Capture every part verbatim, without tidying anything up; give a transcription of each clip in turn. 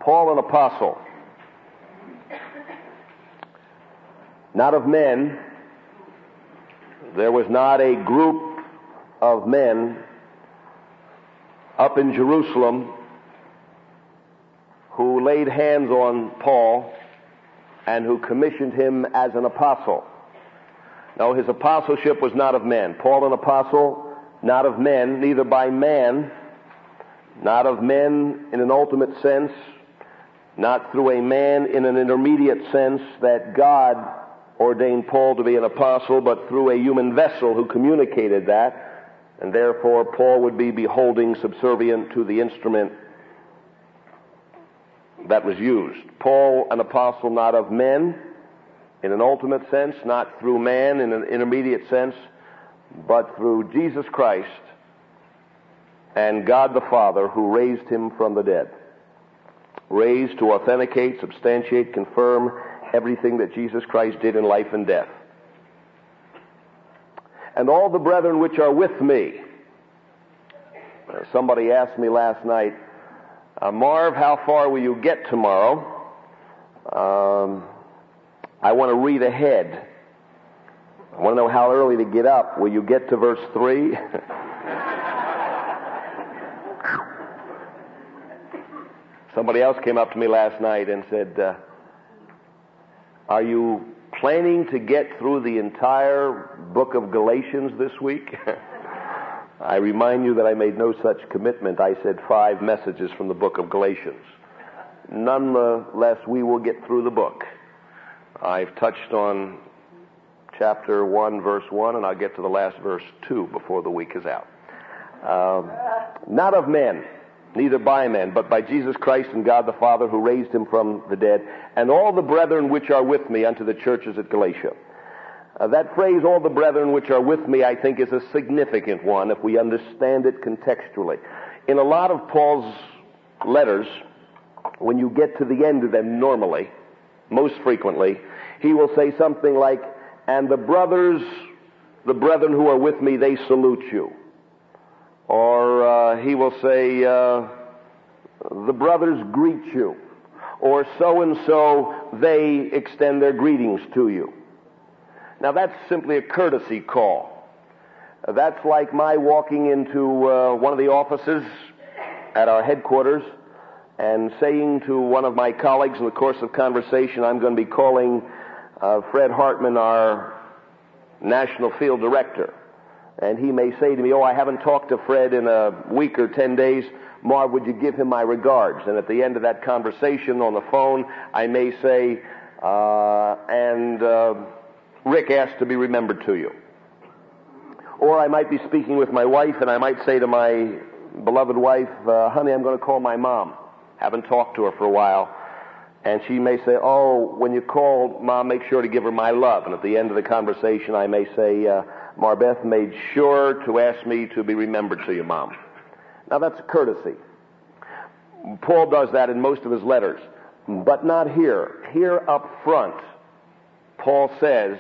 Paul, an apostle, not of men. There was not a group of men up in Jerusalem who laid hands on Paul and who commissioned him as an apostle. No, his apostleship was not of men. Paul, an apostle, not of men, neither by man, not of men in an ultimate sense, not through a man in an intermediate sense that God ordained Paul to be an apostle, but through a human vessel who communicated that, and therefore Paul would be beholding, subservient to the instrument that was used. Paul, an apostle not of men in an ultimate sense, not through man in an intermediate sense, but through Jesus Christ and God the Father who raised him from the dead. Raised to authenticate, substantiate, confirm everything that Jesus Christ did in life and death. And all the brethren which are with me. Uh, somebody asked me last night, uh, Marv, how far will you get tomorrow? Um, I want to read ahead. I want to know how early to get up. Will you get to verse three? Somebody else came up to me last night and said, uh, are you planning to get through the entire book of Galatians this week? I remind you that I made no such commitment. I said five messages from the book of Galatians. Nonetheless, we will get through the book. I've touched on chapter one, verse one, and I'll get to the last verse two before the week is out. Um, not of men, neither by men, but by Jesus Christ and God the Father who raised him from the dead, and all the brethren which are with me unto the churches at Galatia. Uh, that phrase, all the brethren which are with me, I think is a significant one if we understand it contextually. In a lot of Paul's letters, when you get to the end of them normally, most frequently, he will say something like, and the brothers, the brethren who are with me, they salute you. Or uh, he will say, uh, the brothers greet you. Or so-and-so, they extend their greetings to you. Now that's simply a courtesy call. Uh, that's like my walking into uh, one of the offices at our headquarters and saying to one of my colleagues in the course of conversation, I'm going to be calling uh, Fred Hartman, our National Field Director. And he may say to me, oh, I haven't talked to Fred in a week or ten days. Marv, would you give him my regards? And at the end of that conversation on the phone, I may say, uh, and uh, Rick asked to be remembered to you. Or I might be speaking with my wife, and I might say to my beloved wife, uh, honey, I'm going to call my mom. Haven't talked to her for a while. And she may say, oh, when you call Mom, make sure to give her my love. And at the end of the conversation, I may say, uh, Marbeth made sure to ask me to be remembered to you, Mom. Now that's courtesy. Paul does that in most of his letters, but not here. Here up front, Paul says,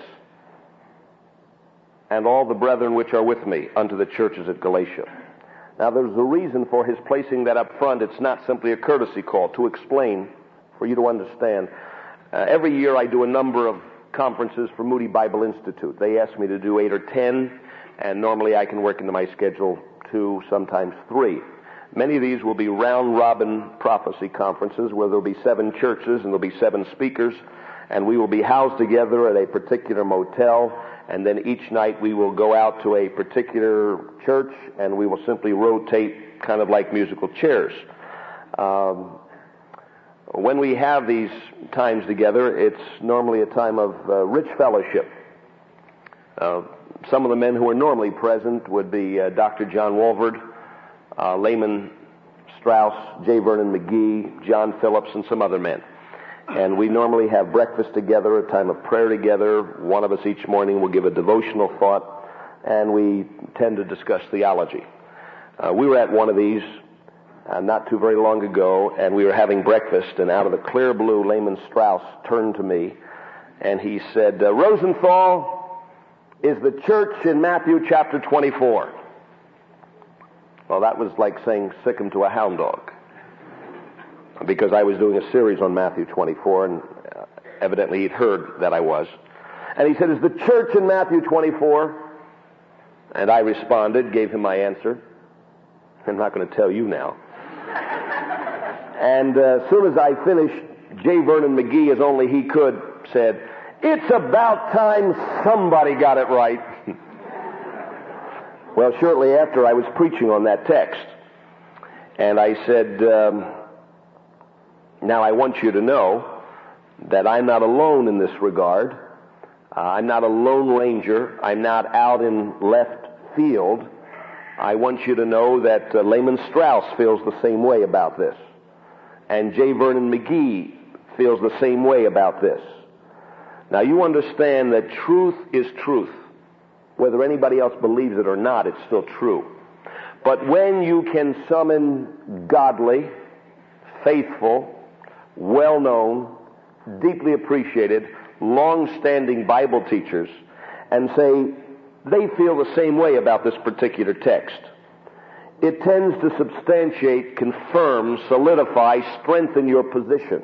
and all the brethren which are with me unto the churches at Galatia. Now there's a reason for his placing that up front. It's not simply a courtesy call. To explain, for you to understand, uh, every year I do a number of conferences for Moody Bible Institute. They ask me to do eight or ten, and normally I can work into my schedule two, sometimes three. Many of these will be round-robin prophecy conferences where there'll be seven churches and there'll be seven speakers, and we will be housed together at a particular motel, and then each night we will go out to a particular church and we will simply rotate kind of like musical chairs. Um, When we have these times together, it's normally a time of uh, rich fellowship. Uh, some of the men who are normally present would be uh, Doctor John Walford, uh, Lehman Strauss, J. Vernon McGee, John Phillips, and some other men. And we normally have breakfast together, a time of prayer together. One of us each morning will give a devotional thought, and we tend to discuss theology. Uh, we were at one of these Uh, not too very long ago, and we were having breakfast, and out of the clear blue, Lehman Strauss turned to me, and he said, uh, Rosenthal, is the church in Matthew chapter twenty-four? Well, that was like saying sick him to a hound dog. because I was doing a series on Matthew twenty-four, and uh, evidently he'd heard that I was. And he said, is the church in Matthew twenty-four? And I responded, gave him my answer. I'm not going to tell you now. And uh, as soon as I finished, J. Vernon McGee, as only he could, said, it's about time somebody got it right. Well, shortly after, I was preaching on that text. And I said, um, now I want you to know that I'm not alone in this regard. Uh, I'm not a lone ranger. I'm not out in left field. I want you to know that uh, Lehman Strauss feels the same way about this. And J. Vernon McGee feels the same way about this. Now you understand that truth is truth. Whether anybody else believes it or not, it's still true. But when you can summon godly, faithful, well-known, deeply appreciated, long-standing Bible teachers and say they feel the same way about this particular text, it tends to substantiate, confirm, solidify, strengthen your position.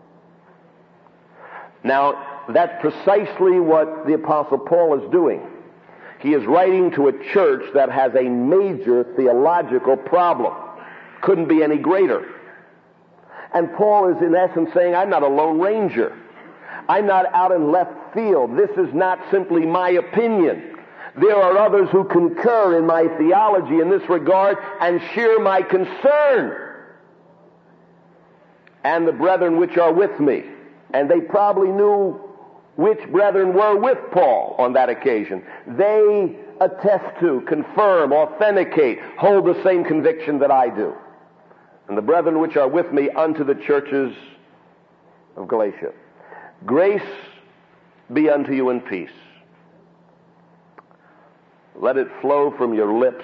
Now, that's precisely what the Apostle Paul is doing. He is writing to a church that has a major theological problem. Couldn't be any greater. And Paul is in essence saying, I'm not a lone ranger. I'm not out in left field. This is not simply my opinion. There are others who concur in my theology in this regard and share my concern. And the brethren which are with me. And they probably knew which brethren were with Paul on that occasion. They attest to, confirm, authenticate, hold the same conviction that I do. And the brethren which are with me unto the churches of Galatia. Grace be unto you in peace. Let it flow from your lips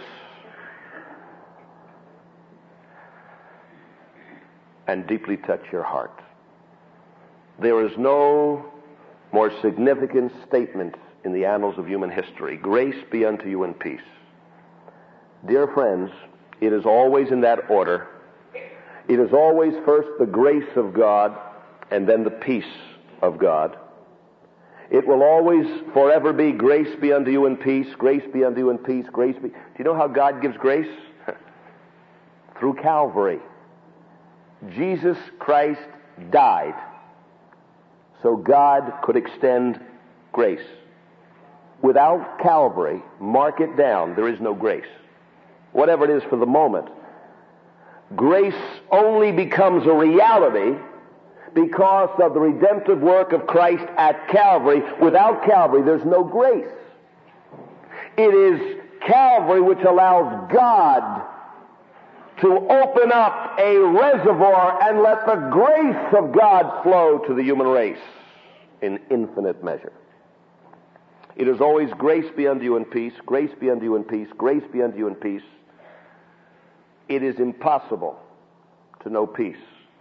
and deeply touch your heart. There is no more significant statement in the annals of human history. Grace be unto you in peace. Dear friends, it is always in that order. It is always first the grace of God and then the peace of God. It will always forever be grace be unto you in peace, grace be unto you in peace, grace be... Do you know how God gives grace? Through Calvary. Jesus Christ died so God could extend grace. Without Calvary, mark it down, there is no grace. Whatever it is for the moment. Grace only becomes a reality because of the redemptive work of Christ at Calvary. Without Calvary, there's no grace. It is Calvary which allows God to open up a reservoir and let the grace of God flow to the human race in infinite measure. It is always grace be unto you in peace, grace be unto you in peace, grace be unto you in peace. It is impossible to know peace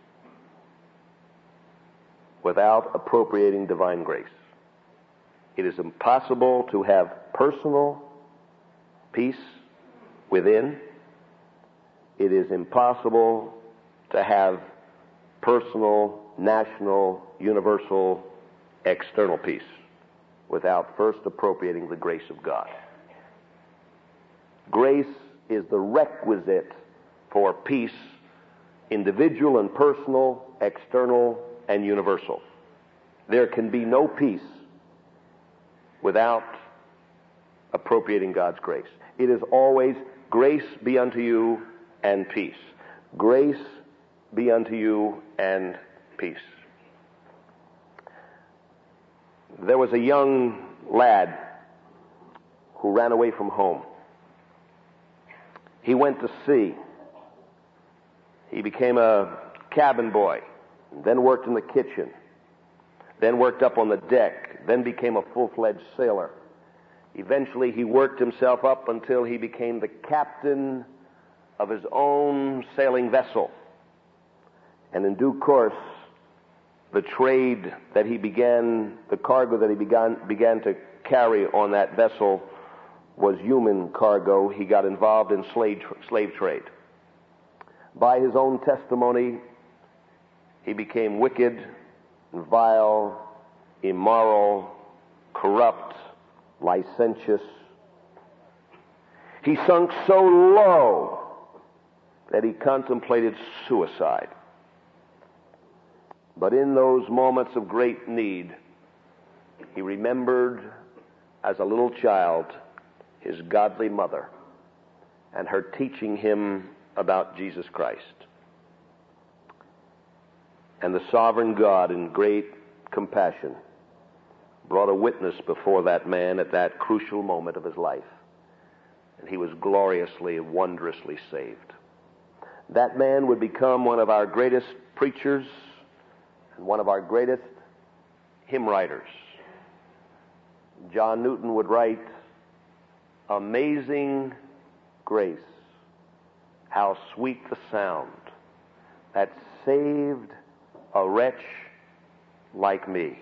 without appropriating divine grace. It is impossible to have personal peace within. It is impossible to have personal, national, universal, external peace without first appropriating the grace of God. Grace is the requisite for peace, individual and personal, external and universal. There can be no peace without appropriating God's grace. It is always grace be unto you and peace. Grace be unto you and peace. There was a young lad who ran away from home. He went to sea. He became a cabin boy, then worked in the kitchen, then worked up on the deck, then became a full-fledged sailor. Eventually he worked himself up until he became the captain of his own sailing vessel. And in due course, the trade that he began, the cargo that he began, began to carry on that vessel was human cargo. He got involved in slave, slave trade. By his own testimony, he became wicked, vile, immoral, corrupt, licentious. He sunk so low that he contemplated suicide. But in those moments of great need, he remembered as a little child his godly mother and her teaching him about Jesus Christ. And the sovereign God, in great compassion, brought a witness before that man at that crucial moment of his life. And he was gloriously and wondrously saved. That man would become one of our greatest preachers and one of our greatest hymn writers. John Newton would write, "Amazing grace, how sweet the sound that saved a wretch like me."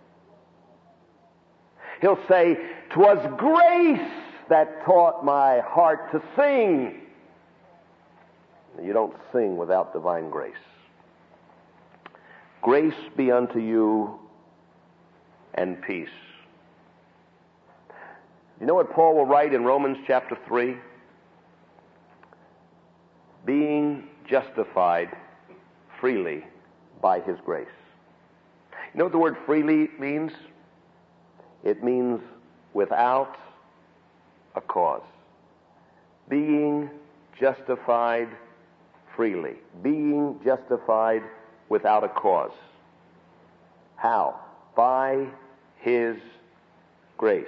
He'll say, "'Twas grace that taught my heart to sing." You don't sing without divine grace. Grace be unto you and peace. You know what Paul will write in Romans chapter three? Being justified freely by his grace. You know what the word freely means? It means without a cause. Being justified freely. Being justified without a cause. How? By his grace.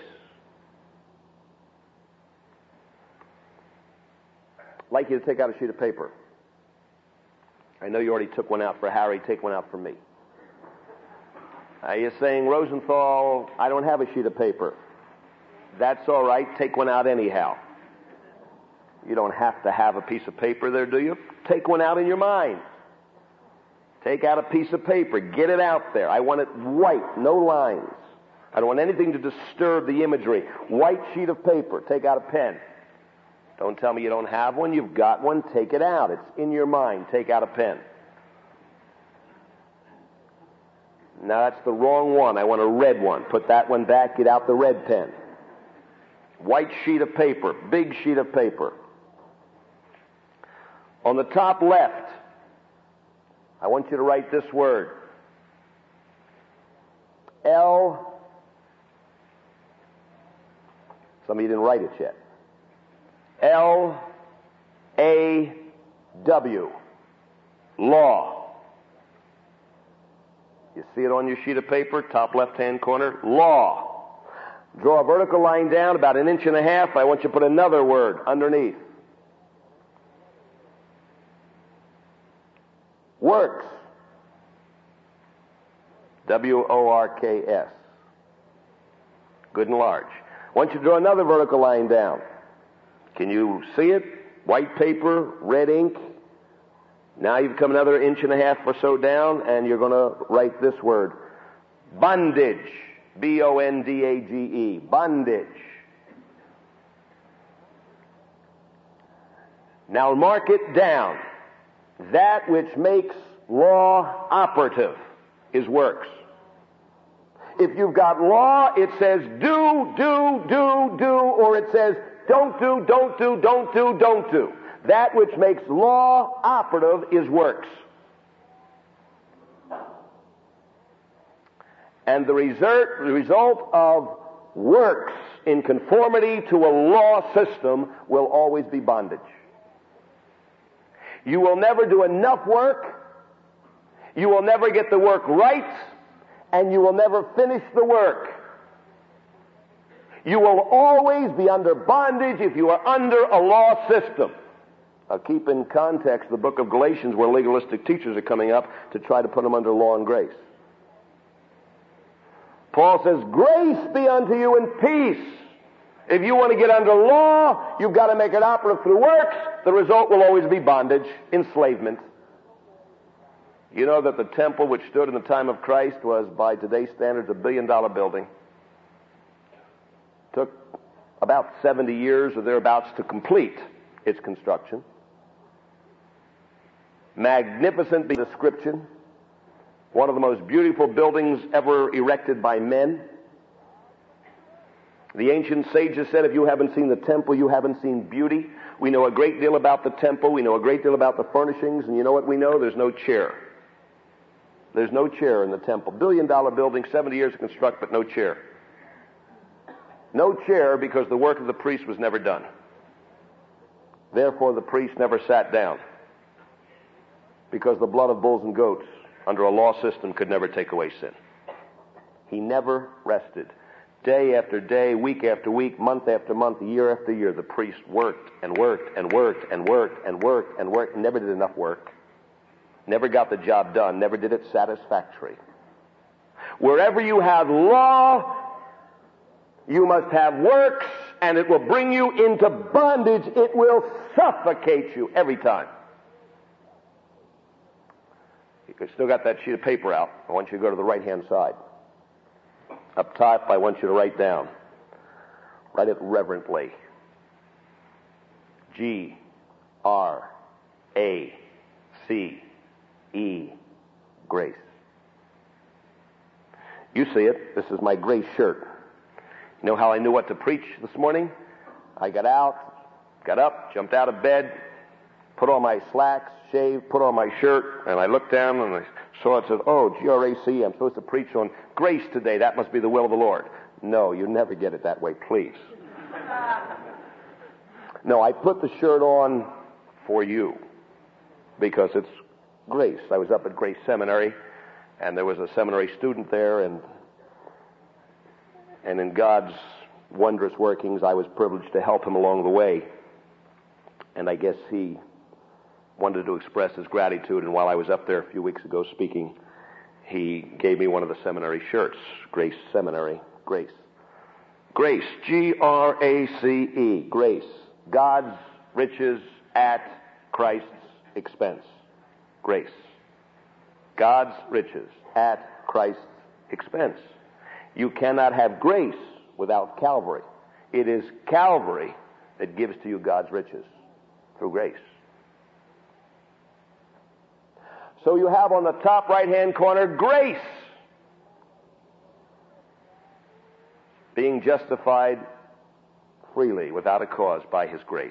I'd like you to take out a sheet of paper. I know you already took one out for Harry. Take one out for me. Uh, you're saying, "Rosenthal, I don't have a sheet of paper." That's all right. Take one out anyhow. You don't have to have a piece of paper there, do you? Take one out in your mind. Take out a piece of paper. Get it out there. I want it white, no lines. I don't want anything to disturb the imagery. White sheet of paper. Take out a pen. Don't tell me you don't have one. You've got one. Take it out. It's in your mind. Take out a pen. Now, that's the wrong one. I want a red one. Put that one back. Get out the red pen. White sheet of paper. Big sheet of paper. On the top left, I want you to write this word. L. Some of you didn't write it yet. L A W. Law. You see it on your sheet of paper, top left-hand corner? Law. Draw a vertical line down about an inch and a half. I want you to put another word underneath. Works. W O R K S. Good and large. I want you to draw another vertical line down. Can you see it? White paper, red ink. Now you've come another inch and a half or so down, and you're going to write this word. Bondage. B O N D A G E. Bondage. Now mark it down. That which makes law operative is works. If you've got law, it says do, do, do, do, or it says don't do, don't do, don't do, don't do. That which makes law operative is works. And the result, the result of works in conformity to a law system will always be bondage. You will never do enough work, you will never get the work right, and you will never finish the work. You will always be under bondage if you are under a law system. Now keep in context the book of Galatians, where legalistic teachers are coming up to try to put them under law and grace. Paul says, grace be unto you and peace. If you want to get under law, you've got to make it operative through works. The result will always be bondage, enslavement. You know that the temple which stood in the time of Christ was, by today's standards, a billion dollar building. Took about seventy years or thereabouts to complete its construction. Magnificent description. one of the most beautiful buildings ever erected by men. The ancient sages said, if you haven't seen the temple, you haven't seen beauty. We know a great deal about the temple. We know a great deal about the furnishings. And you know what we know? There's no chair. There's no chair in the temple. Billion dollar building, seventy years to construct, but no chair. No chair because the work of the priest was never done. Therefore, the priest never sat down. Because the blood of bulls and goats under a law system could never take away sin. He never rested. Day after day, week after week, month after month, year after year, the priest worked and worked and worked and worked and worked and worked and never did enough work. Never got the job done. Never did it satisfactory. Wherever you have law, you must have works, and it will bring you into bondage. It will suffocate you every time. You've still got that sheet of paper out. I want you to go to the right-hand side. Up top, I want you to write down. Write it reverently. G R A C E, grace. You see it. This is my grace shirt. You know how I knew what to preach this morning? I got out, got up, jumped out of bed, put on my slacks, shaved, put on my shirt, and I looked down and I saw it said, oh, G R A C E, I'm supposed to preach on grace today. That must be the will of the Lord. No, you never get it that way, please. No, I put the shirt on for you because it's grace. I was up at Grace Seminary, and there was a seminary student there, and and in God's wondrous workings, I was privileged to help him along the way. And I guess he wanted to express his gratitude, and while I was up there a few weeks ago speaking, he gave me one of the seminary shirts, Grace Seminary, Grace. Grace, G R A C E, grace. God's riches at Christ's expense. Grace. God's riches at Christ's expense. You cannot have grace without Calvary. It is Calvary that gives to you God's riches through grace. So you have on the top right-hand corner, grace. Being justified freely, without a cause, by His grace.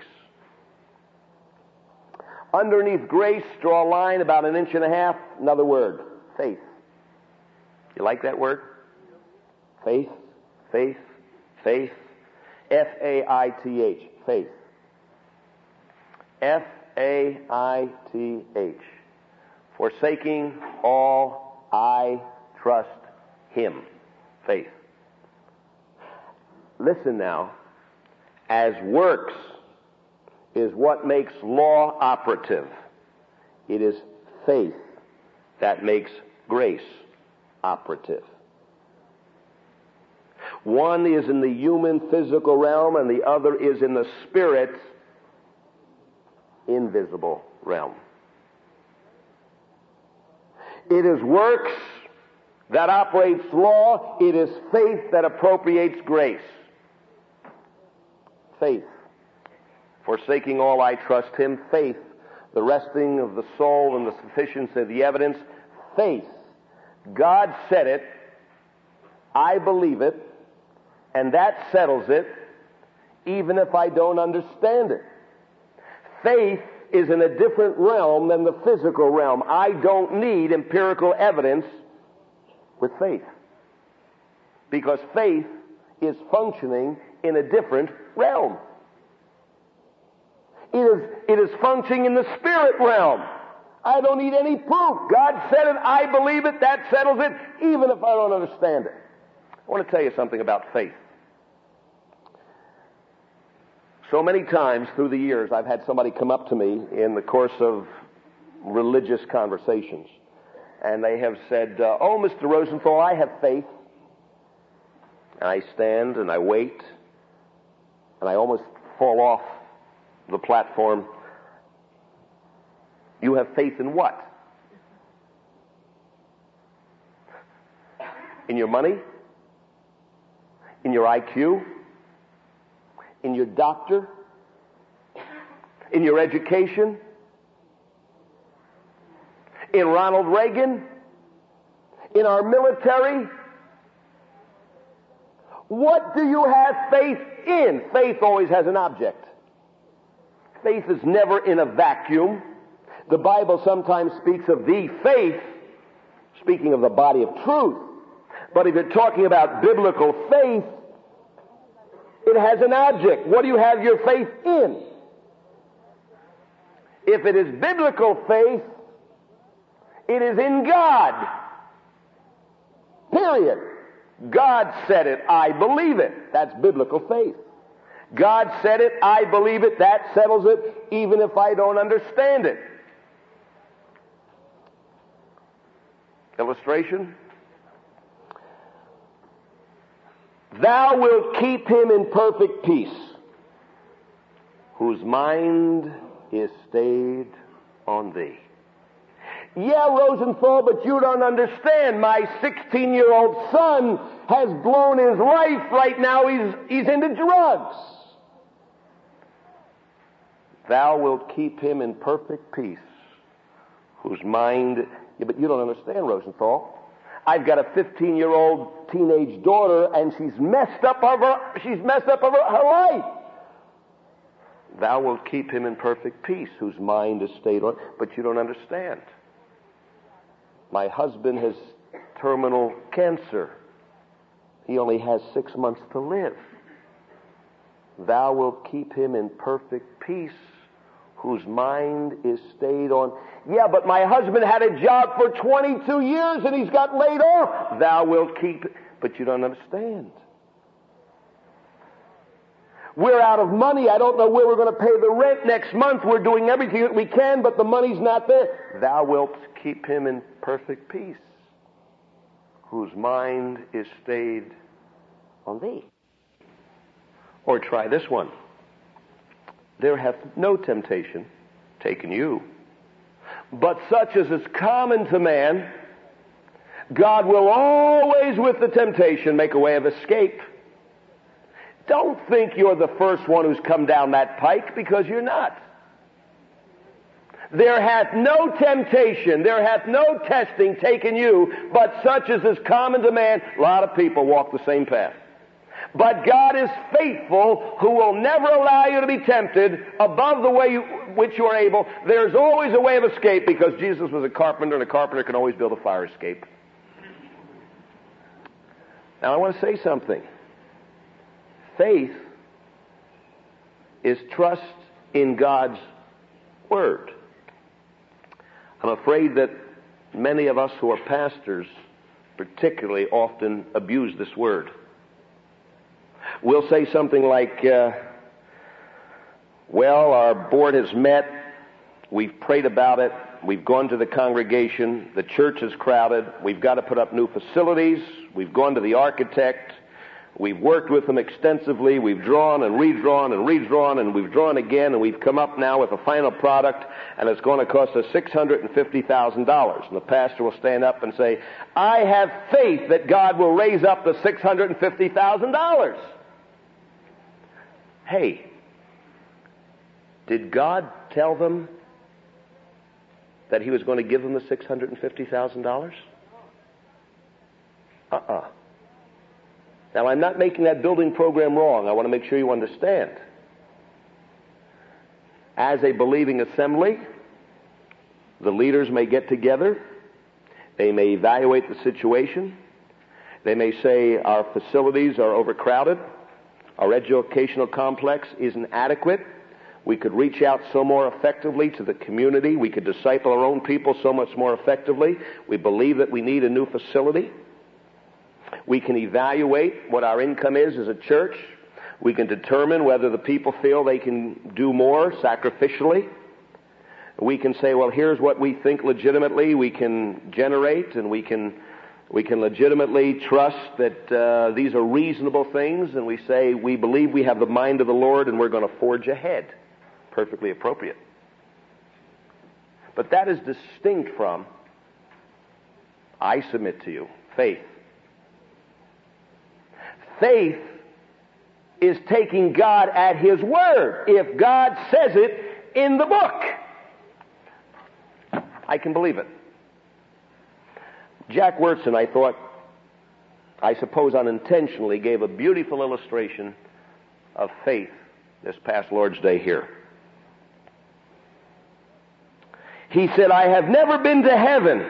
Underneath grace, draw a line about an inch and a half. Another word, faith. You like that word? Faith, faith, faith. F A I T H, faith. F A I T H. Forsaking all, I trust Him. Faith. Listen now. As works is what makes law operative, it is faith that makes grace operative. One is in the human physical realm, and the other is in the spirit invisible realm. It is works that operates law. It is faith that appropriates grace. Faith. Forsaking all, I trust Him. Faith. The resting of the soul and the sufficiency of the evidence. Faith. God said it. I believe it. And that settles it, even if I don't understand it. Faith is in a different realm than the physical realm. I don't need empirical evidence with faith, because faith is functioning in a different realm. It is, it is functioning in the spirit realm. I don't need any proof. God said it, I believe it, that settles it, even if I don't understand it. I want to tell you something about faith. So many times through the years, I've had somebody come up to me in the course of religious conversations, and they have said, uh, oh, Mister Rosenthal, I have faith. And I stand and I wait, and I almost fall off the platform. You have faith in what? In your money? In your I Q? In your doctor? In your education? In Ronald Reagan? in our military? What do you have faith in? Faith always has an object. Faith is never in a vacuum. The Bible sometimes speaks of the faith, speaking of the body of truth. But if you're talking about biblical faith, it has an object. What do you have your faith in? If it is biblical faith, it is in God. Period. God said it, I believe it. That's biblical faith. God said it, I believe it. That settles it, even if I don't understand it. Illustration. Thou wilt keep him in perfect peace, whose mind is stayed on thee. Yeah, Rosenthal, but you don't understand. My sixteen-year-old son has blown his life right now. He's, he's into drugs. Thou wilt keep him in perfect peace, whose mind... Yeah, but you don't understand, Rosenthal. I've got a fifteen-year-old teenage daughter, and she's messed up of her, she's messed up of her, her life. Thou wilt keep him in perfect peace, whose mind is stayed on... But you don't understand. My husband has terminal cancer. He only has six months to live. Thou wilt keep him in perfect peace, whose mind is stayed on... Yeah, but my husband had a job for twenty-two years and he's got laid off. Thou wilt keep... But you don't understand. We're out of money. I don't know where we're going to pay the rent next month. We're doing everything that we can, but the money's not there. Thou wilt keep him in perfect peace, whose mind is stayed on thee. Or try this one. There hath no temptation taken you, but such as is common to man. God will always, with the temptation, make a way of escape. Don't think you're the first one who's come down that pike, because you're not. There hath no temptation, there hath no testing taken you, but such as is common to man. A lot of people walk the same path. But God is faithful, who will never allow you to be tempted above the way you, which you are able. There's always a way of escape, because Jesus was a carpenter, and a carpenter can always build a fire escape. Now I want to say something. Faith is trust in God's Word. I'm afraid that many of us who are pastors particularly often abuse this word. We'll say something like, uh, well, our board has met, we've prayed about it, we've gone to the congregation, the church is crowded, we've got to put up new facilities, we've gone to the architect, we've worked with them extensively, we've drawn and redrawn and redrawn, and we've drawn again, and we've come up now with a final product, and it's going to cost us six hundred fifty thousand dollars. And the pastor will stand up and say, I have faith that God will raise up the six hundred fifty thousand dollars. Hey, did God tell them that he was going to give them the six hundred fifty thousand dollars? Uh-uh. Now, I'm not making that building program wrong. I want to make sure you understand. As a believing assembly, the leaders may get together. They may evaluate the situation. They may say our facilities are overcrowded. Our educational complex isn't adequate. We could reach out so more effectively to the community. We could disciple our own people so much more effectively. We believe that we need a new facility. We can evaluate what our income is as a church. We can determine whether the people feel they can do more sacrificially. We can say, well, here's what we think legitimately we can generate, and we can we can legitimately trust that uh, these are reasonable things, and we say we believe we have the mind of the Lord, and we're going to forge ahead. Perfectly appropriate. But that is distinct from, I submit to you, faith. Faith is taking God at His word. If God says it in the book, I can believe it. Jack Wyrtzen, I thought, I suppose unintentionally, gave a beautiful illustration of faith this past Lord's Day here. He said, I have never been to heaven,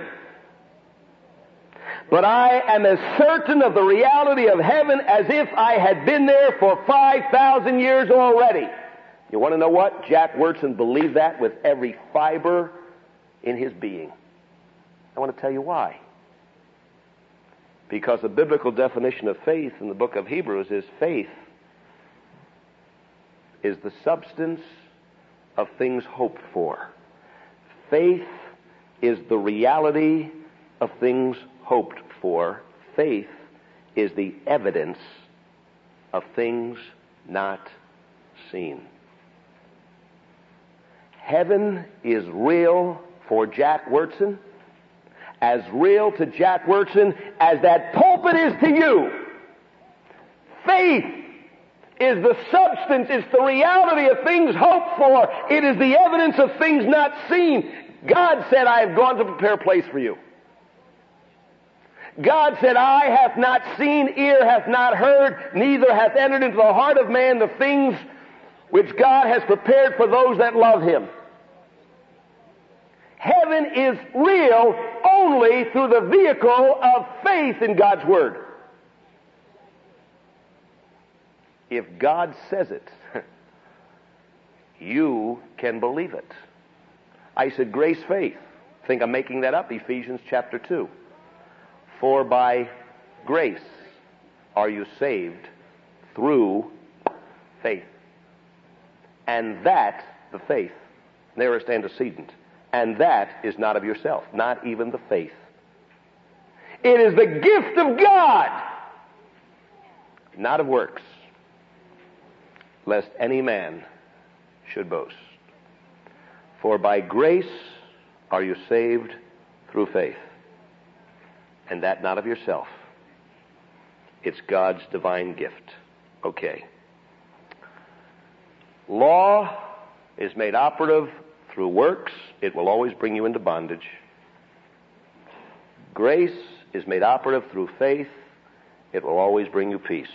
but I am as certain of the reality of heaven as if I had been there for five thousand years already. You want to know what? Jack Wyrtzen believed that with every fiber in his being. I want to tell you why. Because the biblical definition of faith in the book of Hebrews is faith is the substance of things hoped for. Faith is the reality of things hoped for. Faith is the evidence of things not seen. Heaven is real for Jack Wyrtzen, as real to Jack Wyrtzen as that pulpit is to you. Faith is the substance, it's the reality of things hoped for. It is the evidence of things not seen. God said, I have gone to prepare a place for you. God said, eye hath not seen, ear hath not heard, neither hath entered into the heart of man the things which God has prepared for those that love Him. Heaven is real only through the vehicle of faith in God's Word. If God says it, you can believe it. I said grace faith. Think I'm making that up? Ephesians chapter two. For by grace are you saved through faith. And that, the faith, nearest antecedent, and that is not of yourself, not even the faith. It is the gift of God, not of works, lest any man should boast. For by grace are you saved through faith, and that not of yourself. It's God's divine gift. Okay. Law is made operative through works. It will always bring you into bondage. Grace is made operative through faith. It will always bring you peace.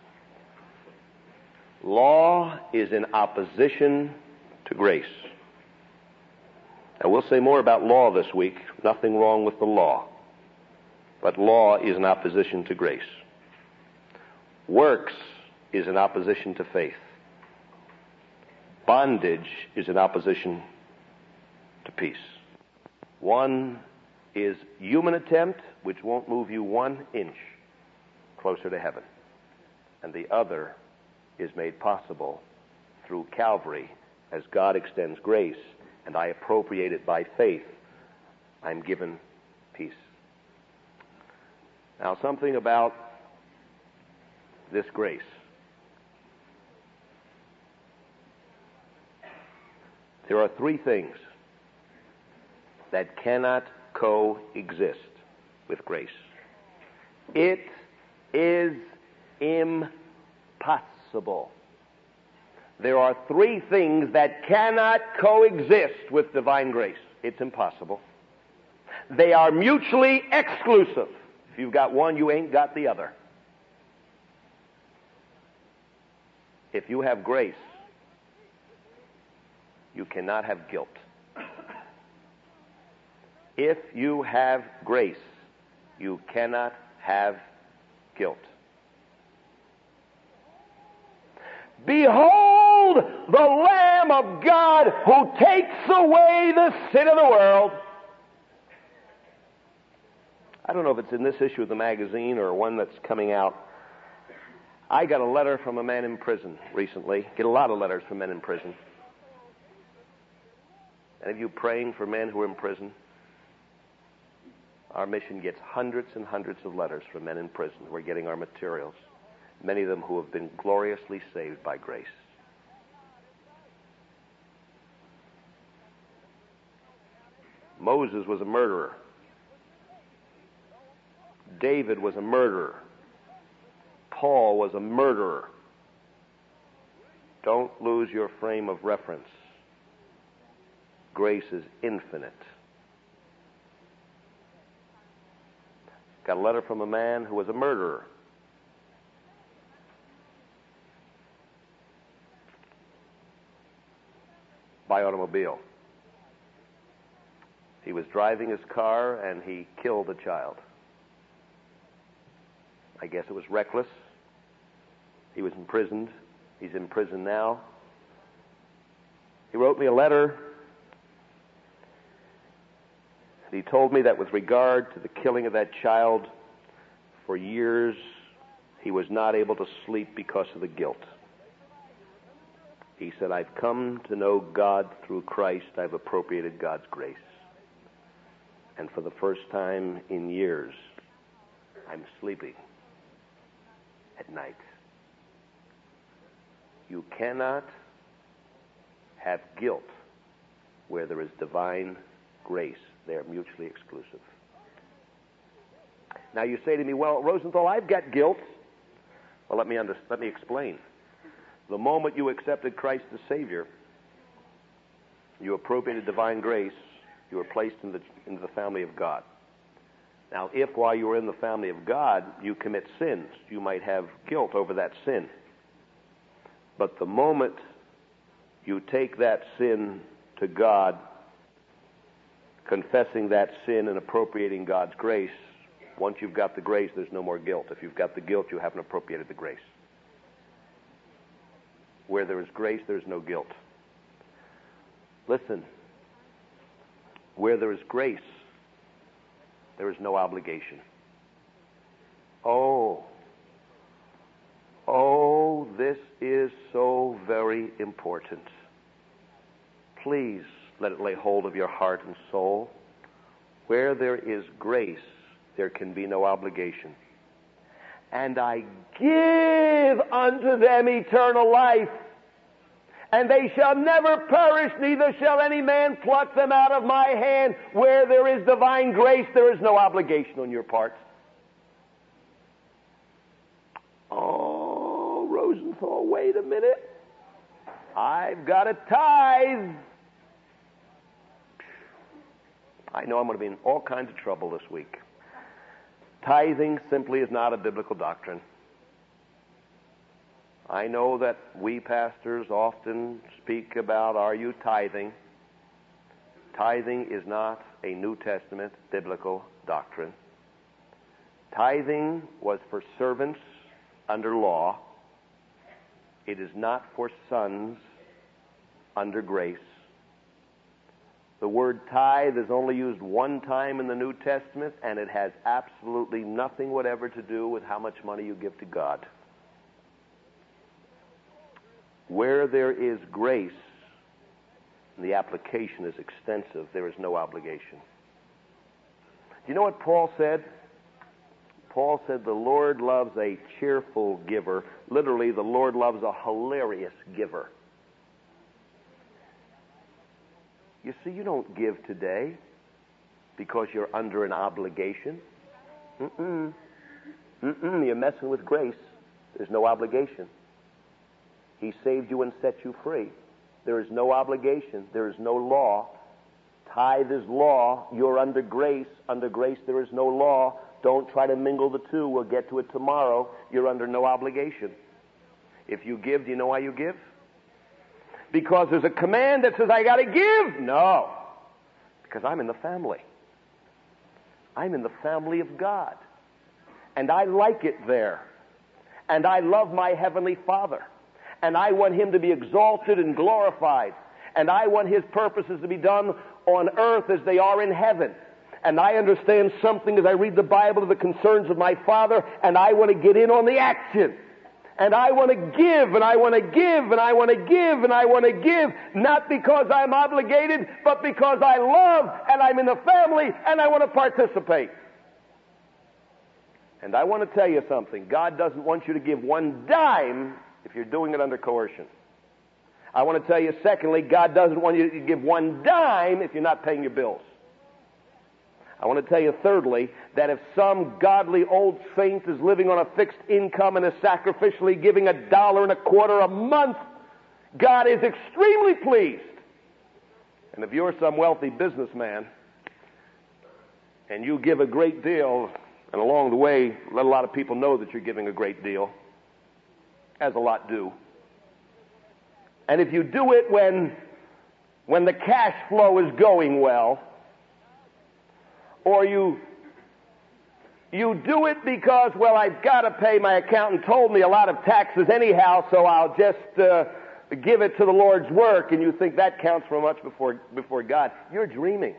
Law is in opposition to grace. Now, we'll say more about law this week. Nothing wrong with the law. But law is in opposition to grace. Works is in opposition to faith. Bondage is in opposition to peace. One is human attempt, which won't move you one inch closer to heaven. And the other is made possible through Calvary as God extends grace and I appropriate it by faith. I'm given peace. Now, something about this grace. There are three things that cannot coexist with grace. It is impossible. There are three things that cannot coexist with divine grace. It's impossible. They are mutually exclusive. If you've got one, you ain't got the other. If you have grace, you cannot have guilt. If you have grace, you cannot have guilt. Behold the Lamb of God who takes away the sin of the world. I don't know if it's in this issue of the magazine or one that's coming out. I got a letter from a man in prison recently. Get a lot of letters from men in prison. Any of you praying for men who are in prison? Our mission gets hundreds and hundreds of letters from men in prison. We're getting our materials. Many of them who have been gloriously saved by grace. Moses was a murderer. David was a murderer. Paul was a murderer. Don't lose your frame of reference. Grace is infinite. Got a letter from a man who was a murderer. By automobile. He was driving his car and he killed a child. I guess it was reckless. He was imprisoned. He's in prison now. He wrote me a letter. He told me that with regard to the killing of that child, for years he was not able to sleep because of the guilt. He said, I've come to know God through Christ. I've appropriated God's grace. And for the first time in years, I'm sleeping at night. You cannot have guilt where there is divine grace. They are mutually exclusive. Now you say to me, well, Rosenthal, I've got guilt. Well, let me under, let me explain. The moment you accepted Christ as Savior, you appropriated divine grace, you were placed in the, into the family of God. Now, if while you were in the family of God, you commit sins, you might have guilt over that sin. But the moment you take that sin to God, confessing that sin and appropriating God's grace, once you've got the grace, there's no more guilt. If you've got the guilt, you haven't appropriated the grace. Where there is grace, there is no guilt. Listen, where there is grace, there is no obligation. Oh, oh, this is so very important. Please let it lay hold of your heart and soul. Where there is grace, there can be no obligation. And I give unto them eternal life, and they shall never perish, neither shall any man pluck them out of my hand. Where there is divine grace, there is no obligation on your part. Oh, Rosenthal, wait a minute. I've got a tithe. I know I'm going to be in all kinds of trouble this week. Tithing simply is not a biblical doctrine. I know that we pastors often speak about, are you tithing? Tithing is not a New Testament biblical doctrine. Tithing was for servants under law. It is not for sons under grace. The word tithe is only used one time in the New Testament, and it has absolutely nothing whatever to do with how much money you give to God. Where there is grace, the application is extensive, there is no obligation. Do you know what Paul said? Paul said the Lord loves a cheerful giver. Literally, the Lord loves a hilarious giver. You see, you don't give today because you're under an obligation. Mm-mm. Mm-mm. You're messing with grace. There's no obligation. He saved you and set you free. There is no obligation. There is no law. Tithe is law. You're under grace. Under grace, there is no law. Don't try to mingle the two. We'll get to it tomorrow. You're under no obligation. If you give, do you know why you give? Because there's a command that says, I got to give. No. Because I'm in the family. I'm in the family of God. And I like it there. And I love my Heavenly Father. And I want Him to be exalted and glorified. And I want His purposes to be done on earth as they are in heaven. And I understand something as I read the Bible of the concerns of my Father, and I want to get in on the action. And I want to give, and I want to give, and I want to give, and I want to give, not because I'm obligated, but because I love, and I'm in the family, and I want to participate. And I want to tell you something. God doesn't want you to give one dime if you're doing it under coercion. I want to tell you, secondly, God doesn't want you to give one dime if you're not paying your bills. I want to tell you, thirdly, that if some godly old saint is living on a fixed income and is sacrificially giving a dollar and a quarter a month, God is extremely pleased. And if you're some wealthy businessman and you give a great deal, And along the way, let a lot of people know that you're giving a great deal, as a lot do. And if you do it when, when the cash flow is going well, or you, you do it because, well, I've got to pay, my accountant told me a lot of taxes anyhow, so I'll just uh, give it to the Lord's work, and you think that counts for much before, before God, you're dreaming.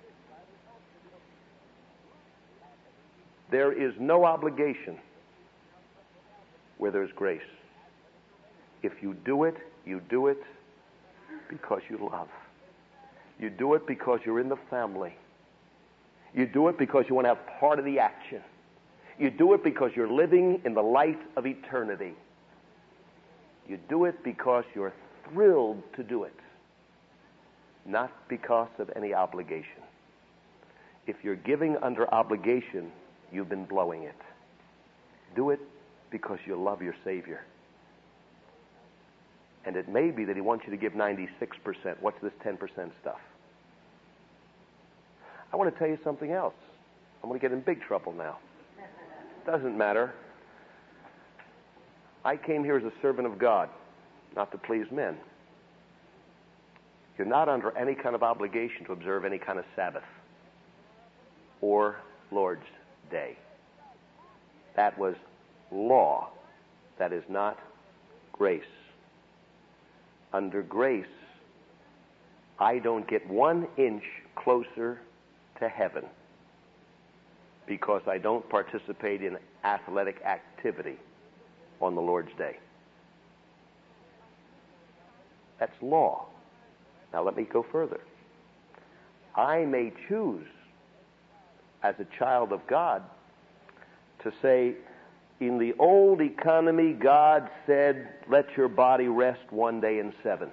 There is no obligation where there's grace. If you do it, you do it because you love. You do it because you're in the family. You do it because you want to have part of the action. You do it because you're living in the light of eternity. You do it because you're thrilled to do it, not because of any obligation. If you're giving under obligation, you've been blowing it. Do it because you love your Savior. And it may be that he wants you to give ninety-six percent. What's this ten percent stuff? I want to tell you something else. I'm going to get in big trouble now. Doesn't matter. I came here as a servant of God, not to please men. You're not under any kind of obligation to observe any kind of Sabbath or Lord's Day. That was law. That is not grace. Under grace, I don't get one inch closer to heaven because I don't participate in athletic activity on the Lord's Day. That's law. Now let me go further. I may choose, as a child of God, to say, in the old economy, God said, let your body rest one day in seven.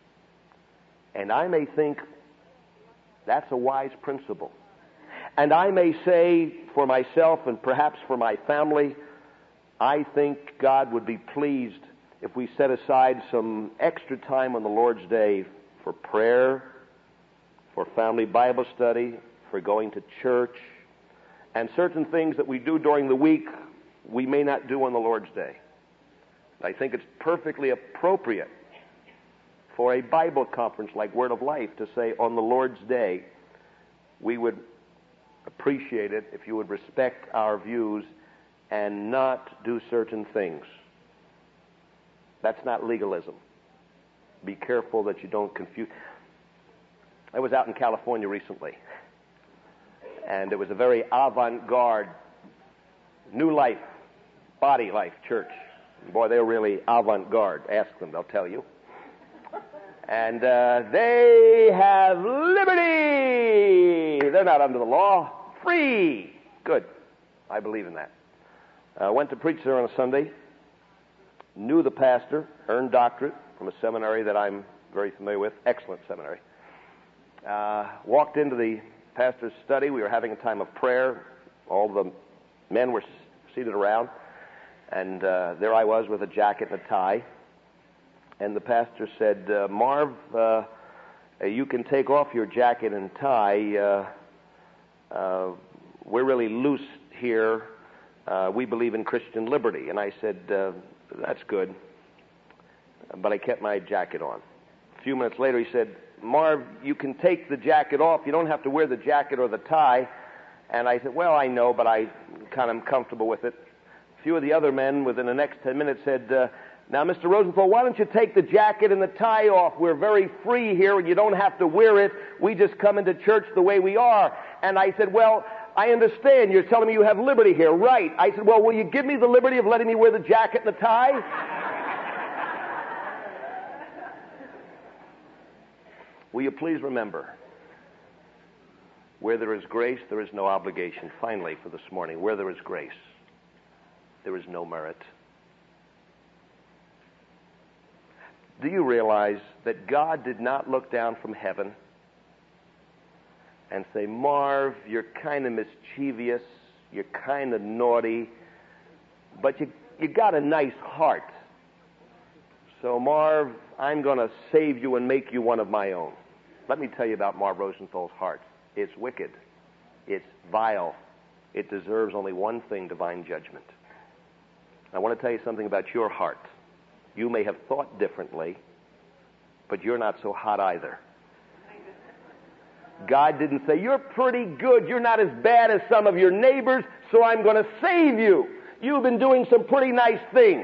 And I may think that's a wise principle. And I may say for myself and perhaps for my family, I think God would be pleased if we set aside some extra time on the Lord's Day for prayer, for family Bible study, for going to church, and certain things that we do during the week we may not do on the Lord's Day. I think it's perfectly appropriate for a Bible conference like Word of Life to say on the Lord's Day, we would appreciate it if you would respect our views and not do certain things. That's not legalism. Be careful that you don't confuse. I was out in California recently, and it was a very avant-garde New Life, Body Life church. Boy, they're really avant-garde. Ask them, they'll tell you. And uh, they have liberty. They're not under the law. Free. Good. I believe in that. Uh, went to preach there on a Sunday. Knew the pastor. Earned doctorate from a seminary that I'm very familiar with. Excellent seminary. Uh, walked into the pastor's study. We were having a time of prayer. All the men were seated around. And uh, there I was with a jacket and a tie. And the pastor said, uh, Marv, uh, you can take off your jacket and tie. Uh, uh, we're really loose here. Uh, we believe in Christian liberty. And I said, uh, that's good. But I kept my jacket on. A few minutes later, he said, Marv, you can take the jacket off. You don't have to wear the jacket or the tie. And I said, well, I know, but I kind of am comfortable with it. A few of the other men within the next ten minutes said, uh, now, Mister Rosenthal, why don't you take the jacket and the tie off? We're very free here, and you don't have to wear it. We just come into church the way we are. And I said, well, I understand. You're telling me you have liberty here. Right. I said, well, will you give me the liberty of letting me wear the jacket and the tie? Will you please remember, where there is grace, there is no obligation. Finally, for this morning, where there is grace, there is no merit. Do you realize that God did not look down from heaven and say, Marv, you're kind of mischievous, you're kind of naughty, but you, you got a nice heart. So, Marv, I'm going to save you and make you one of my own. Let me tell you about Marv Rosenthal's heart. It's wicked. It's vile. it deserves only one thing, divine judgment. I want to tell you something about your heart. You may have thought differently, but you're not so hot either. God didn't say, you're pretty good, you're not as bad as some of your neighbors, so I'm going to save you. You've been doing some pretty nice things.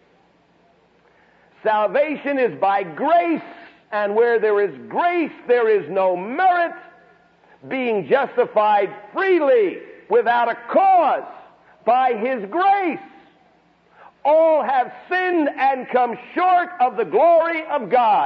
Salvation is by grace, and where there is grace, there is no merit, being justified freely, without a cause, by His grace. All have sinned and come short of the glory of God.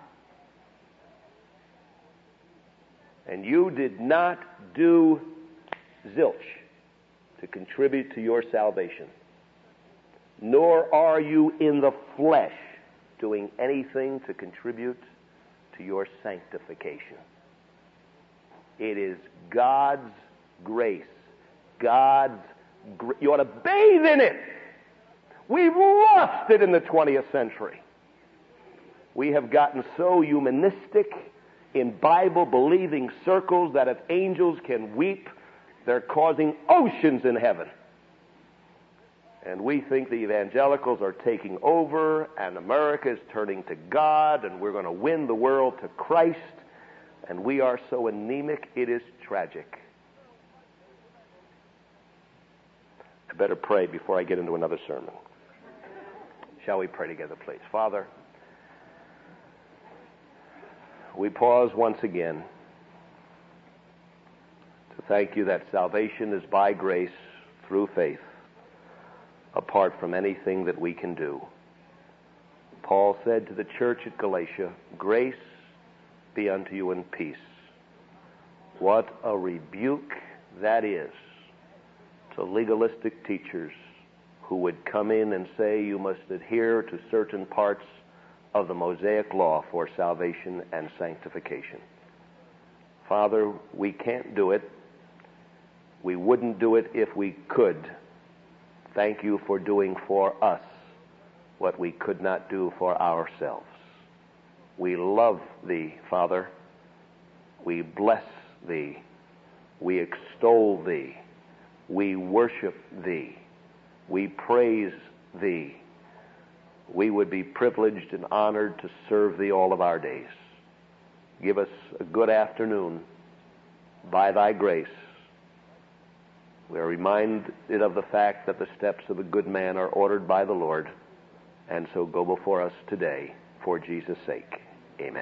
And you did not do zilch to contribute to your salvation. Nor are you in the flesh doing anything to contribute to your sanctification. It is God's grace. God's grace. You ought to bathe in it. We've lost it in the twentieth century. We have gotten so humanistic in Bible-believing circles that if angels can weep, they're causing oceans in heaven. And we think the evangelicals are taking over, and America is turning to God, and we're going to win the world to Christ, and we are so anemic, it is tragic. I better pray before I get into another sermon. Shall we pray together, please? Father, we pause once again to thank you that salvation is by grace through faith, apart from anything that we can do. Paul said to the church at Galatia, grace be unto you and peace. What a rebuke that is to legalistic teachers who would come in and say you must adhere to certain parts of the Mosaic law for salvation and sanctification. Father, we can't do it. We wouldn't do it if we could. Thank you for doing for us what we could not do for ourselves. We love thee, Father. We bless thee. We extol thee. We worship thee. We praise thee. We would be privileged and honored to serve thee all of our days. Give us a good afternoon by thy grace. We are reminded of the fact that the steps of a good man are ordered by the Lord, and so go before us today for Jesus' sake. Amen.